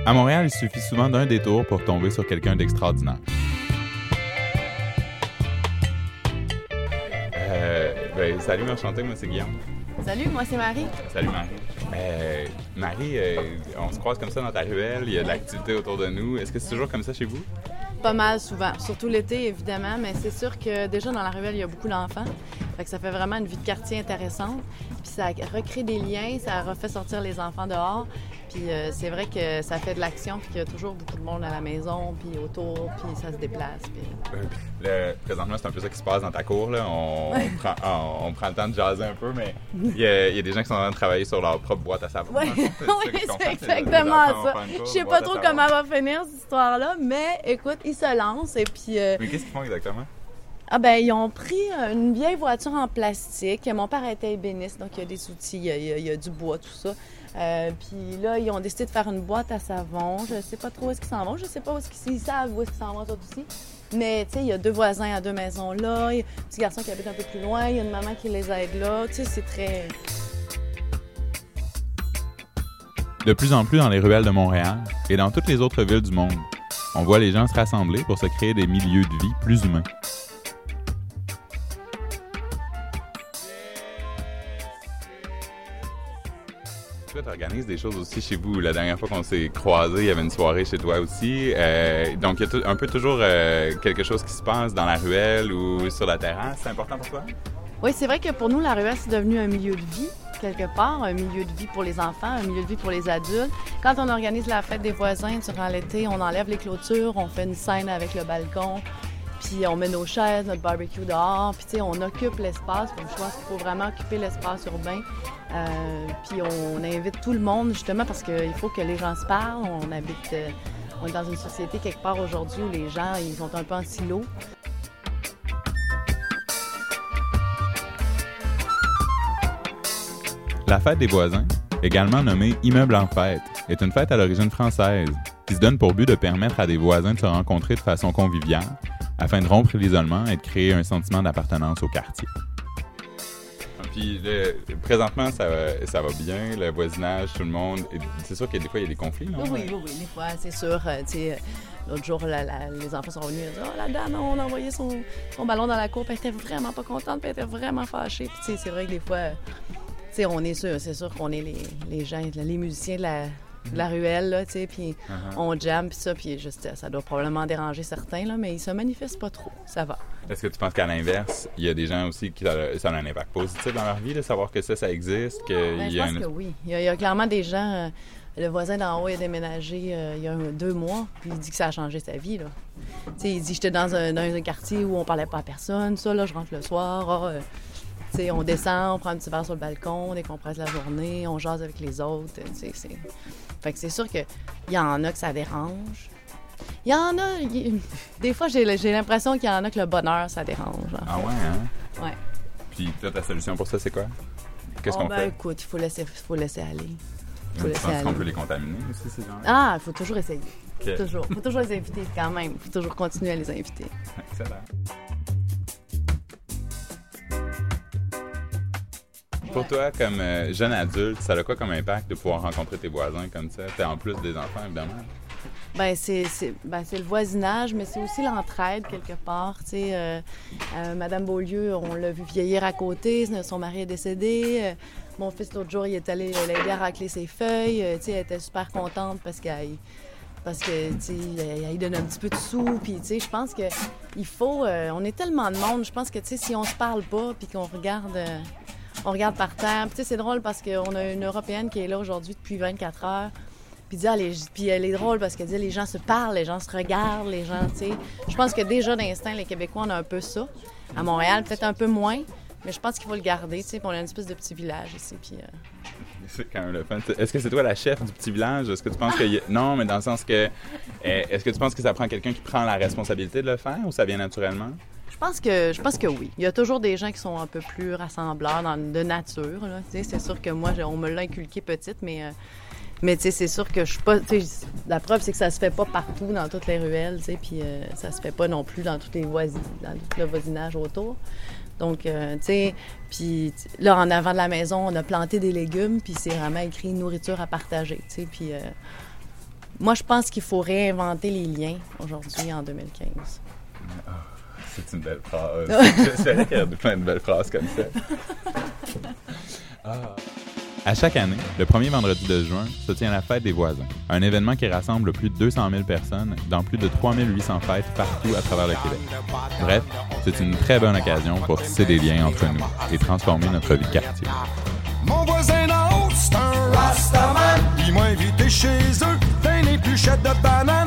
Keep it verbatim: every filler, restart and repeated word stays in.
À Montréal, il suffit souvent d'un détour pour tomber sur quelqu'un d'extraordinaire. Euh, ben, salut, enchanté, moi c'est Guillaume. Salut, moi c'est Marie. Salut Marie. Euh, Marie, euh, on se croise comme ça dans ta ruelle, il y a de l'activité autour de nous. Est-ce que c'est toujours comme ça chez vous? Pas mal souvent, surtout l'été évidemment, mais c'est sûr que déjà dans la ruelle, il y a beaucoup d'enfants. Fait que ça fait vraiment une vie de quartier intéressante. Puis ça recrée des liens, ça refait sortir les enfants dehors. Puis euh, c'est vrai que ça fait de l'action, puis qu'il y a toujours beaucoup de monde à la maison, puis autour, puis ça se déplace. Puis... Le, présentement, c'est un peu ça qui se passe dans ta cour. Là. On, on, prend, on, on prend le temps de jaser un peu, mais il y, a, il y a des gens qui sont en train de travailler sur leur propre boîte à savon. Oui, oui c'est exactement ça. Je sais pas trop comment va finir cette histoire-là, mais écoute, ils se lancent et puis... Euh... Mais qu'est-ce qu'ils font exactement? Ah ben ils ont pris une vieille voiture en plastique. Mon père était ébéniste, donc il y a des outils, il y a, il y a, il y a du bois, tout ça. Euh, puis là, ils ont décidé de faire une boîte à savon. Je sais pas trop où est-ce qu'ils s'en vont. Je sais pas où est-ce qu'ils savent où est-ce qu'ils s'en vont, toi aussi. Mais, tu sais, il y a deux voisins à deux maisons là. Il y a un petit garçon qui habite un peu plus loin. Il y a une maman qui les aide là. Tu sais, c'est très... De plus en plus dans les ruelles de Montréal et dans toutes les autres villes du monde, on voit les gens se rassembler pour se créer des milieux de vie plus humains. Tu organises des choses aussi chez vous. La dernière fois qu'on s'est croisés, il y avait une soirée chez toi aussi. Euh, donc, il y a un peu toujours euh, quelque chose qui se passe dans la ruelle ou sur la terrasse. C'est important pour toi? Oui, c'est vrai que pour nous, la ruelle, c'est devenu un milieu de vie, quelque part. Un milieu de vie pour les enfants, un milieu de vie pour les adultes. Quand on organise la fête des voisins durant l'été, on enlève les clôtures, on fait une scène avec le balcon. Puis on met nos chaises, notre barbecue dehors, puis tu sais, on occupe l'espace. Donc, je pense qu'il faut vraiment occuper l'espace urbain. Euh, puis on invite tout le monde, justement, parce qu'il faut que les gens se parlent. On habite, euh, on est dans une société quelque part aujourd'hui où les gens, ils sont un peu en silo. La fête des voisins, également nommée Immeuble en fête, est une fête à l'origine française qui se donne pour but de permettre à des voisins de se rencontrer de façon conviviale afin de rompre l'isolement et de créer un sentiment d'appartenance au quartier. Puis le, présentement, ça va, ça va bien, le voisinage, tout le monde. C'est sûr que des fois, il y a des conflits, non? Oui, oui, oui, des fois, c'est sûr. Euh, tu sais, l'autre jour, la, la, les enfants sont venus et disent « Oh, la dame, on a envoyé son, son ballon dans la cour, puis elle était vraiment pas contente, puis elle était vraiment fâchée. » Puis tu sais, c'est vrai que des fois, tu sais, on est sûr, c'est sûr qu'on est les, les gens, les musiciens de la... de la ruelle, là, tu sais, puis uh-huh. on jamme, puis ça, puis juste, ça doit probablement déranger certains, là, mais ils se manifestent pas trop, ça va. Est-ce que tu penses qu'à l'inverse, il y a des gens aussi qui ça, ça a un impact positif dans leur vie, de savoir que ça, ça existe, que ben, il y y a Je pense une... que oui. Il y, a, il y a clairement des gens, euh, le voisin d'en haut, il a déménagé euh, il y a un, deux mois, puis il dit que ça a changé sa vie, là. Tu sais, il dit, j'étais dans un, dans un quartier où on parlait pas à personne, ça, là, je rentre le soir, ah, euh, tu sais, on descend, on prend un petit verre sur le balcon, on décompresse la journée, on jase avec les autres, tu sais, c'est... Fait que c'est sûr qu'il y en a que ça dérange. Il y en a... Y... Des fois, j'ai, j'ai l'impression qu'il y en a que le bonheur, ça dérange. Ah ouais, hein? Ouais. Puis toi, ta solution pour ça, c'est quoi? Qu'est-ce oh, qu'on ben, fait? Écoute, il faut laisser, faut laisser aller. Il faut laisser aller. Tu penses qu'on peut les contaminer aussi, ces gens-là? Ah, il faut toujours essayer. Okay. Faut toujours. faut toujours les inviter, quand même. Il faut toujours continuer à les inviter. Excellent. Pour toi, comme euh, jeune adulte, ça a quoi comme impact de pouvoir rencontrer tes voisins comme ça? T'es en plus des enfants, évidemment. Bien, c'est, c'est, ben, c'est le voisinage, mais c'est aussi l'entraide, quelque part. Tu sais, euh, euh, Madame Beaulieu, on l'a vu vieillir à côté, son mari est décédé. Euh, mon fils, l'autre jour, il est allé l'aider à racler ses feuilles. Euh, tu sais, elle était super contente parce qu'elle... Parce que, tu sais, il donne un petit peu de sous, puis, tu sais, je pense que il faut... Euh, on est tellement de monde, je pense que, tu sais, si on se parle pas, puis qu'on regarde... Euh, on regarde par terre. Puis, tu sais, c'est drôle parce qu'on a une Européenne qui est là aujourd'hui depuis vingt-quatre heures. Puis, dit, ah, les... puis elle est drôle parce qu'elle dit, les gens se parlent, les gens se regardent, les gens, tu sais... Je pense que déjà, d'instinct, les Québécois, on a un peu ça. À Montréal, peut-être un peu moins, mais je pense qu'il faut le garder, tu sais. Puis on a une espèce de petit village ici, puis... Euh... C'est quand même le fun. Est-ce que c'est toi la chef du petit village? Est-ce que tu penses que... Y a... Non, mais dans le sens que... Est-ce que tu penses que ça prend quelqu'un qui prend la responsabilité de le faire ou ça vient naturellement? Je pense que je pense que oui. Il y a toujours des gens qui sont un peu plus rassembleurs dans, de nature. Là. C'est sûr que moi, on me l'a inculqué petite, mais, euh, mais c'est sûr que je suis pas... La preuve, c'est que ça se fait pas partout dans toutes les ruelles, puis euh, ça se fait pas non plus dans, toutes les voisines, dans tout le voisinage autour. Donc, euh, tu sais, puis là, en avant de la maison, on a planté des légumes, puis c'est vraiment écrit « nourriture à partager », tu sais, puis... Euh, moi, je pense qu'il faut réinventer les liens aujourd'hui, en deux mille quinze. Oh, c'est une belle phrase. J'espérais qu'il y avait plein de belles phrases comme ça. Ah. À chaque année, le premier vendredi de juin, se tient la Fête des voisins, un événement qui rassemble plus de deux cent mille personnes dans plus de trois mille huit cents fêtes partout à travers le Québec. Bref, c'est une très bonne occasion pour tisser des liens entre nous et transformer notre vie de quartier. Mon voisin d'en haut, c'est un Rastaman. Ils m'ont invité chez eux, plein d'épluchettes de bananes.